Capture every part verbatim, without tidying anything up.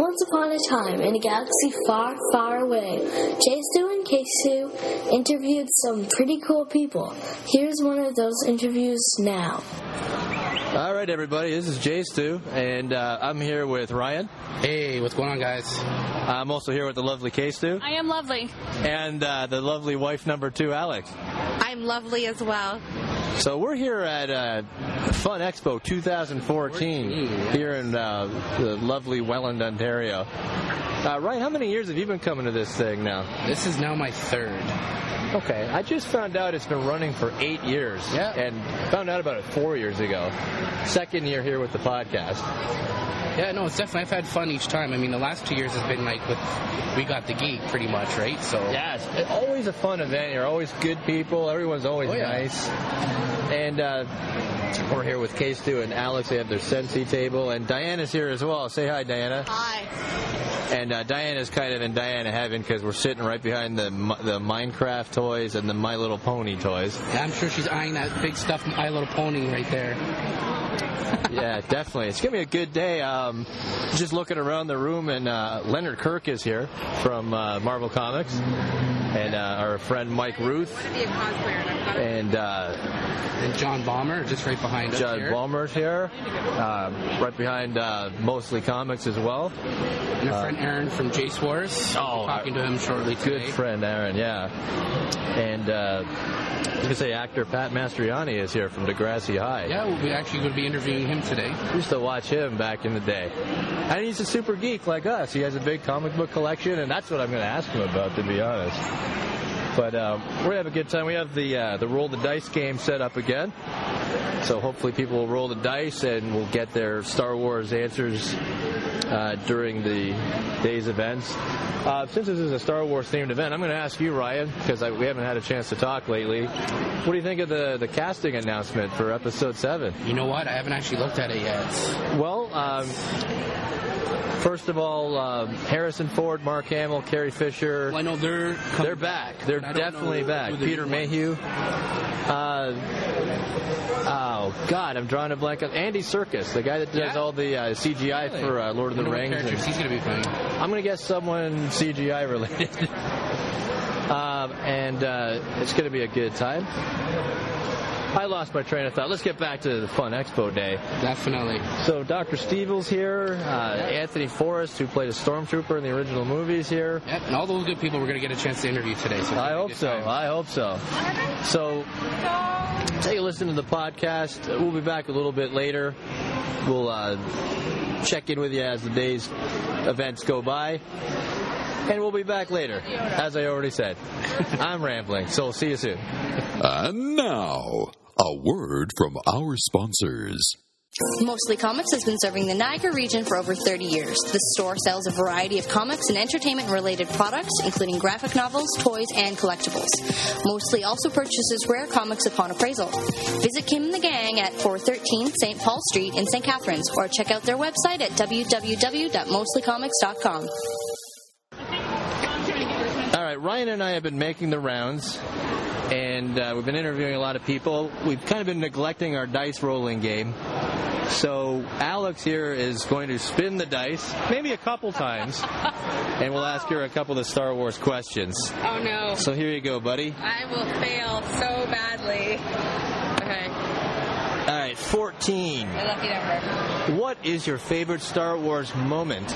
Once upon a time, in a galaxy far, far away, J Stu and K Stu interviewed some pretty cool people. Here's one of those interviews now. All right, everybody, this is J Stu, and uh, I'm here with Ryan. Hey, what's going on, guys? I'm also here with the lovely K Stu. I am lovely. And uh, the lovely wife number two, Alex. I'm lovely as well. So we're here at uh, Fun Expo twenty fourteen here in uh, the lovely Welland, Ontario. Uh, Ryan, how many years have you been coming to this thing now? This is now my third. Okay, I just found out it's been running for eight years. Yeah. And found out about it four years ago. Second year here with the podcast. Yeah, no, it's definitely, I've had fun each time. I mean, the last two years has been like with We Got the Geek, pretty much, right? So yes, it's always a fun event. You're always good people. Everyone's always oh, yeah. nice. And uh, we're here with K Stu and Alex. They have their Sensi table. And Diana's here as well. Say hi, Diana. Hi. And uh, Diana's kind of in Diana heaven because we're sitting right behind the the Minecraft toys and the My Little Pony toys. Yeah, I'm sure she's eyeing that big stuff My Little Pony right there. Yeah, definitely. It's going to be a good day. Um, just looking around the room, and uh, Leonard Kirk is here from uh, Marvel Comics, and uh, our friend Mike Ruth, and, uh, and John Balmer, just right behind us John here. Balmer's here, uh, right behind uh, Mostly Comics as well. And our uh, friend Aaron from Jace Wars. Oh, talking to him shortly today. Good friend Aaron, yeah. And uh, I was going to say actor Pat Mastroianni is here from Degrassi High. Yeah, we'll be actually going to be interviewing him today. We used to watch him back in the day. And he's a super geek like us. He has a big comic book collection, and that's what I'm going to ask him about, to be honest. But uh, we're going to have a good time. We have the uh, the Roll the Dice game set up again. So hopefully people will roll the dice and will get their Star Wars answers uh, during the day's events. Uh, since this is a Star Wars themed event, I'm going to ask you, Ryan, because I, we haven't had a chance to talk lately. What do you think of the, the casting announcement for Episode seven? You know what? I haven't actually looked at it yet. Well, um, first of all, uh, Harrison Ford, Mark Hamill, Carrie Fisher. Well, I know they're they're back. They're definitely back. Peter Mayhew. Uh, oh God, I'm drawing a blank on Andy Serkis, the guy that does yeah? all the uh, C G I really? for uh, Lord of the Rings. What characters he's going to be playing? I'm going to guess someone C G I related. um, and uh, it's going to be a good time. I lost my train of thought. Let's get back to the Fun Expo Day. Definitely. So Doctor Stevel's here. Uh, Anthony Forrest, who played a stormtrooper in the original movies, here. Yep, and all those good people we're going to get a chance to interview today. So I hope so. Time. I hope so. So take a listen to the podcast. We'll be back a little bit later. We'll uh, check in with you as the day's events go by. And we'll be back later, as I already said. I'm rambling, so see you soon. And now, a word from our sponsors. Mostly Comics has been serving the Niagara region for over thirty years. The store sells a variety of comics and entertainment-related products, including graphic novels, toys, and collectibles. Mostly also purchases rare comics upon appraisal. Visit Kim and the gang at four thirteen Saint Paul Street in Saint Catharines, or check out their website at w w w dot mostly comics dot com. All right, Ryan and I have been making the rounds, and uh, we've been interviewing a lot of people. We've kind of been neglecting our dice rolling game. So Alex here is going to spin the dice, maybe a couple times, and we'll ask her a couple of Star Wars questions. Oh, no. So here you go, buddy. I will fail so badly. Okay. All right, fourteen. My lucky number. What is your favorite Star Wars moment?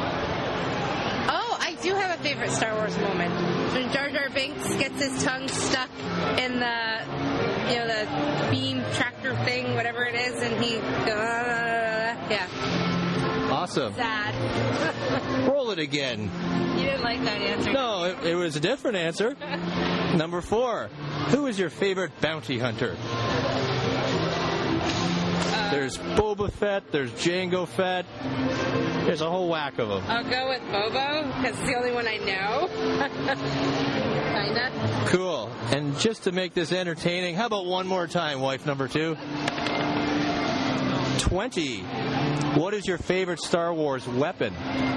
I do have a favorite Star Wars moment. When Jar Jar Binks gets his tongue stuck in the, you know, the beam tractor thing, whatever it is, and he, uh, yeah. Awesome. Sad. Roll it again. You didn't like that answer. No, it, it was a different answer. Number four. Who is your favorite bounty hunter? Uh, there's Boba Fett. There's Jango Fett. There's a whole whack of them. I'll go with Bobo, because it's the only one I know. Kinda. Cool. And just to make this entertaining, how about one more time, wife number two? twenty. What is your favorite Star Wars weapon?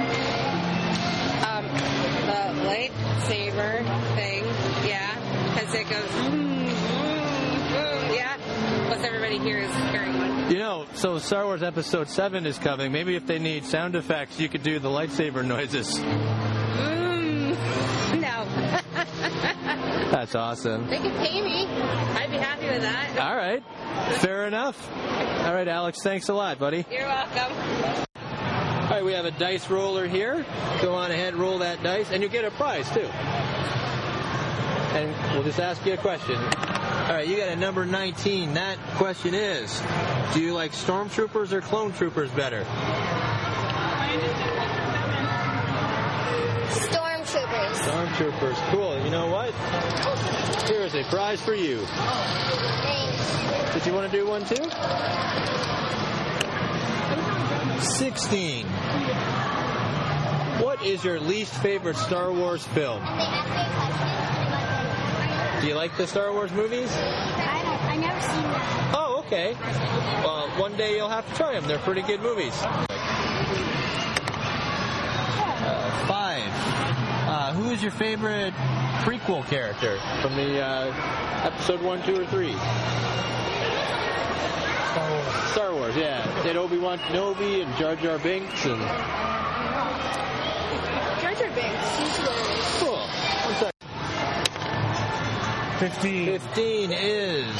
Um, the lightsaber thing, yeah, because it goes, boom, boom, boom, yeah. Plus, everybody here is carrying one. You know, so Star Wars Episode seven is coming. Maybe if they need sound effects, you could do the lightsaber noises. Mm, no. That's awesome. They could pay me. I'd be happy with that. All right. Fair enough. All right, Alex, thanks a lot, buddy. You're welcome. All right, we have a dice roller here. Go on ahead, roll that dice, and you get a prize, too. And we'll just ask you a question. All right, you got a number nineteen. That question is, do you like stormtroopers or clone troopers better? Stormtroopers. Stormtroopers. Cool. You know what? Here is a prize for you. Thanks. Did you want to do one, too? sixteen. What is your least favorite Star Wars film? Do you like the Star Wars movies? I don't. I never seen that. Oh, okay. Well, one day you'll have to try them. They're pretty good movies. Uh, five. Uh, who is your favorite prequel character from the uh, episode one, two, or three? Star Wars. Star Wars, yeah. Did Obi-Wan Kenobi and Jar Jar Binks and... Jar Jar Binks. He's hilarious. Cool. One second. Fifteen. Fifteen is...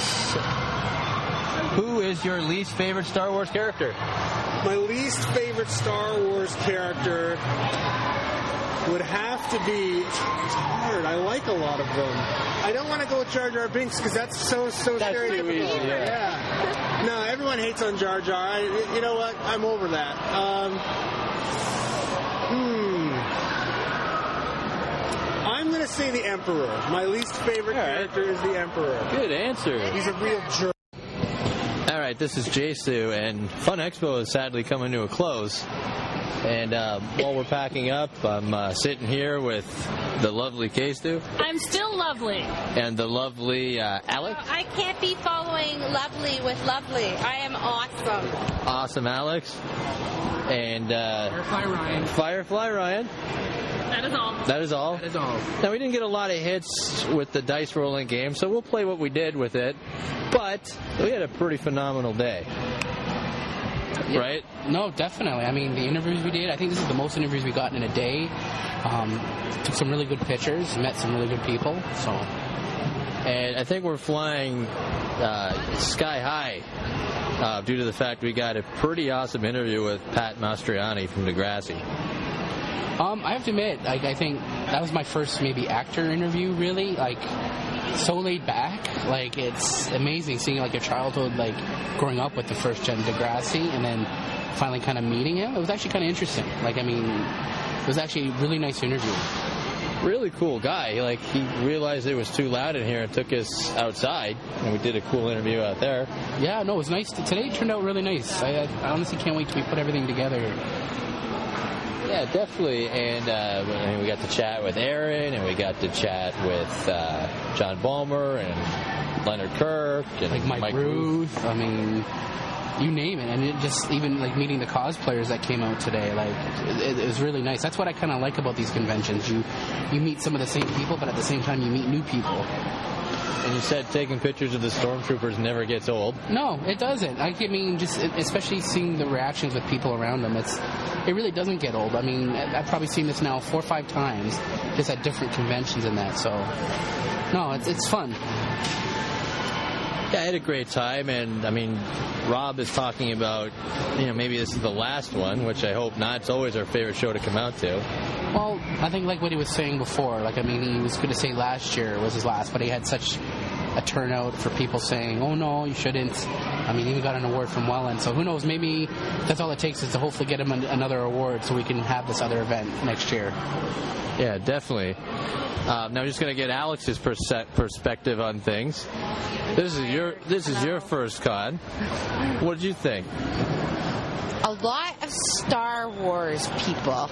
Who is your least favorite Star Wars character? My least favorite Star Wars character would have to be... It's hard. I like a lot of them. I don't want to go with Jar Jar Binks because that's so, so That's too stereotypical. easy, yeah. Yeah. No, everyone hates on Jar Jar. I, you know what? I'm over that. Um, hmm. I'm going to say the Emperor. My least favorite All right. character is the Emperor. Good answer. He's a real jerk. All right, this is Jsu, and Fun Expo is sadly coming to a close. And uh, while we're packing up, I'm uh, sitting here with the lovely Kstu I'm still lovely. and the lovely uh, Alex. I can't be following Lovely with Lovely. I am awesome. Awesome Alex. And uh, Firefly Ryan. Firefly Ryan. That is all. That is all. That is all. Now, we didn't get a lot of hits with the dice rolling game, so we'll play what we did with it. But we had a pretty phenomenal day. Yeah. Right? No, definitely. I mean, the interviews we did, I think this is the most interviews we got in a day. Um, took some really good pictures, met some really good people. So, And I think we're flying uh, sky high uh, due to the fact we got a pretty awesome interview with Pat Mastriani from Degrassi. um, I have to admit, like, I think that was my first maybe actor interview. Really, like, so laid back. Like, it's amazing seeing like your childhood, like growing up with the first gen Degrassi, and then finally kind of meeting him. It was actually kind of interesting. Like, I mean, it was actually a really nice interview. Really cool guy. Like, he realized it was too loud in here and took us outside, and we did a cool interview out there. Yeah, no, it was nice. Today turned out really nice. I, I honestly can't wait till we put everything together. Yeah, definitely. And uh, I mean, we got to chat with Aaron, and we got to chat with uh, John Balmer and Leonard Kirk and Like Mike, Mike Ruth. I mean, you name it. And it just even like meeting the cosplayers that came out today, like it, it was really nice. That's what I kind of like about these conventions. You you meet some of the same people, but at the same time you meet new people. And you said taking pictures of the stormtroopers never gets old. No, it doesn't. I mean, just especially seeing the reactions with people around them, it's it really doesn't get old. I mean, I've probably seen this now four or five times, just at different conventions and that. So, no, it's it's fun. Yeah, I had a great time, and I mean, Rob is talking about, you know, maybe this is the last one, which I hope not. It's always our favorite show to come out to. Well, I think like what he was saying before, like, I mean, he was going to say last year was his last, but he had such a turnout for people saying, oh no, you shouldn't. I mean, he even got an award from Welland, so who knows, maybe that's all it takes is to hopefully get him an, another award so we can have this other event next year. Yeah, definitely. Uh, now I'm just going to get Alex's perse- perspective on things. This is your this is your first con. What did you think? A lot of Star Wars people.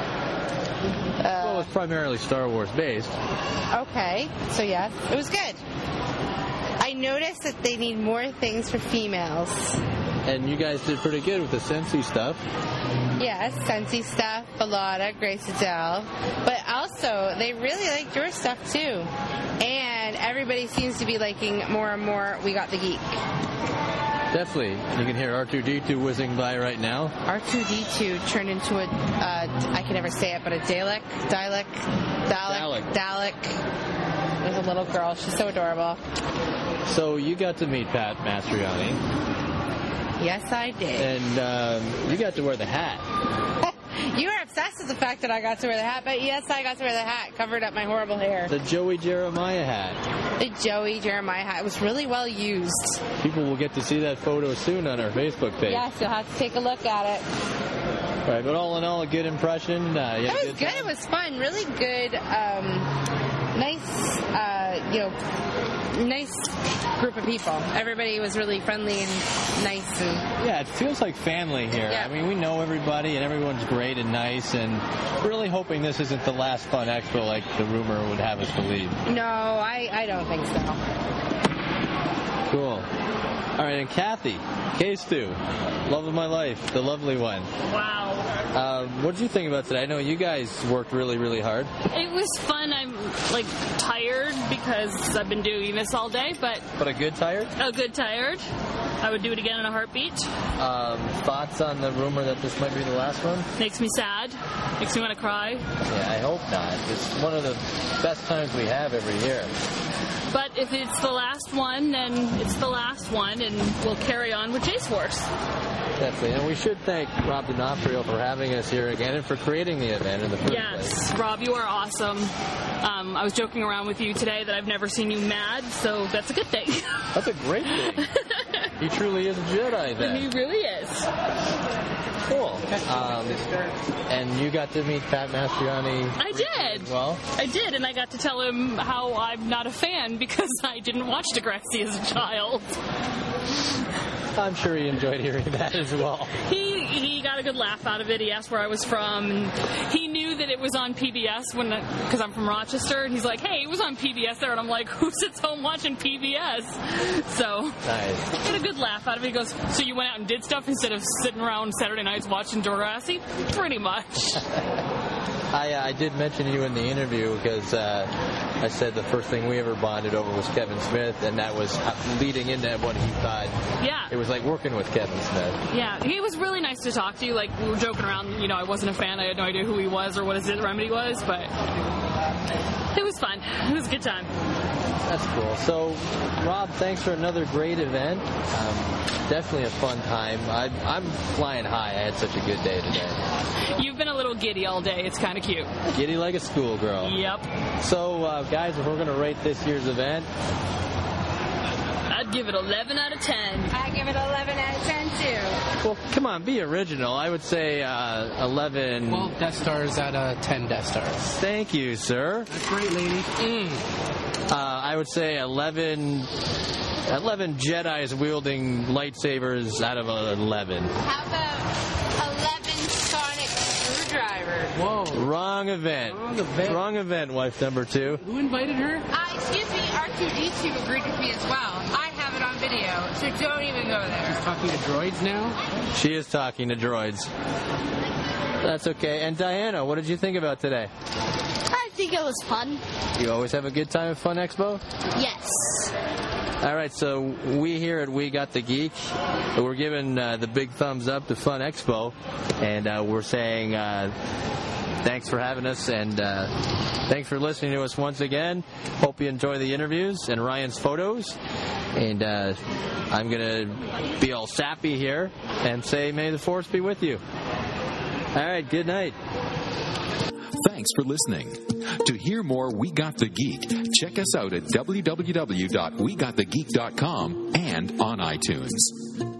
Well, it's primarily Star Wars based. Okay, so yeah, it was good. I noticed that they need more things for females. And you guys did pretty good with the Sensi stuff. Yes, Sensi stuff, Bellotta, Grace Adele. But also, they really liked your stuff too. And everybody seems to be liking more and more We Got the Geek. Definitely. You can hear R two D two whizzing by right now. R two D two turned into a, uh, I can never say it, but a Dalek, Dalek, Dalek, Dalek. Dalek. There's a little girl. She's so adorable. So you got to meet Pat Mastroianni. Yes, I did. And um, you got to wear the hat. You were obsessed with the fact that I got to wear the hat, but yes, I got to wear the hat. Covered up my horrible hair. The Joey Jeremiah hat. The Joey Jeremiah hat. It was really well used. People will get to see that photo soon on our Facebook page. Yes, you'll have to take a look at it. All right, but all in all, a good impression. Uh, you had a It was good. It was fun. Really good. Um, nice, uh, you know, nice group of people. Everybody was really friendly and nice. And Yeah, it feels like family here. Yeah. I mean, we know everybody, and everyone's great and nice, and really hoping this isn't the last Fun Expo like the rumor would have us believe. no, I, I don't think so. Cool. All right, and Kathy, K-Stu, love of my life, the lovely one. Wow. Um, what did you think about today? I know you guys worked really, really hard. It was fun. I'm like tired because I've been doing this all day, but But a good tired? a good tired. I would do it again in a heartbeat. Um, thoughts on the rumor that this might be the last one? Makes me sad. Makes me want to cry. Yeah, I hope not. It's one of the best times we have every year. But if it's the last one, then it's the last one, and we'll carry on with Jace Force. Definitely. And we should thank Rob D'Onofrio for having us here again and for creating the event in the first place. Yes, Rob, you are awesome. Um, I was joking around with you today that I've never seen you mad, so that's a good thing. That's a great thing. He truly is a Jedi then. He really is. Cool. Um, and you got to meet Pat Mastroianni. I did. Well, I did, and I got to tell him how I'm not a fan because I didn't watch Degrassi as a child. I'm sure he enjoyed hearing that as well. He he got a good laugh out of it. He asked where I was from, and he knew that it was on P B S when because I'm from Rochester, and he's like, "Hey, it was on P B S there," and I'm like, "Who sits home watching P B S?" So Nice. he had a good laugh out of it. He goes, "So you went out and did stuff instead of sitting around Saturday nights watching Degrassi?" Pretty much. I, uh, I did mention you in the interview because uh, I said the first thing we ever bonded over was Kevin Smith, and that was leading into what he thought. Yeah. It was like working with Kevin Smith. Yeah, he was really nice to talk to. Like, we were joking around, you know, I wasn't a fan. I had no idea who he was or what his remedy was, but it was fun. It was a good time. That's cool. So, Rob, thanks for another great event. Um, definitely a fun time. I, I'm flying high. I had such a good day today. You've been a little giddy all day. It's kind of cute. Giddy like a schoolgirl. Yep. So, uh, guys, if we're going to rate this year's event, I'd give it eleven out of ten. I give it eleven out of ten, too. well, come on, be original. I would say uh, eleven. twelve Death Stars out of ten Death Stars. Thank you, sir. That's great, lady. Uh, I would say eleven, eleven Jedis wielding lightsabers out of eleven. How about eleven Sonic screwdrivers? Whoa. Wrong event. Wrong event. Wrong event, wife number two. Who invited her? Uh, excuse me, R two D two agreed with me as well. I have it on video, so don't even go there. Talking to droids now? She is talking to droids. That's okay. And Diana, what did you think about today? I think it was fun. You always have a good time at Fun Expo? Yes. All right, so we here at We Got the Geek, we're giving uh, the big thumbs up to Fun Expo, and uh, we're saying uh, thanks for having us, and uh, thanks for listening to us once again. Hope you enjoy the interviews and Ryan's photos, and uh, I'm going to be all sappy here and say may the Force be with you. All right, good night. Thanks for listening. To hear more We Got the Geek, check us out at w w w dot we got the geek dot com and on iTunes.